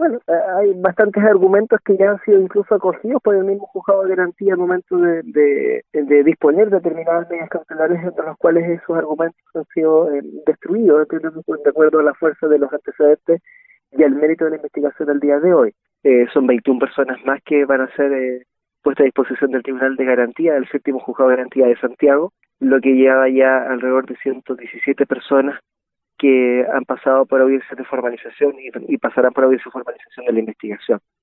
Bueno, hay bastantes argumentos que ya han sido incluso acogidos por el mismo juzgado de garantía al momento de disponer de determinadas medidas cautelares, entre los cuales esos argumentos han sido destruidos, de acuerdo a la fuerza de los antecedentes y al mérito de la investigación al día de hoy. Son 21 personas más que van a ser puestas a disposición del Tribunal de Garantía, del séptimo juzgado de garantía de Santiago, lo que lleva ya alrededor de 117 personas que han pasado por audiencias de formalización y pasarán por audiencias de formalización de la investigación.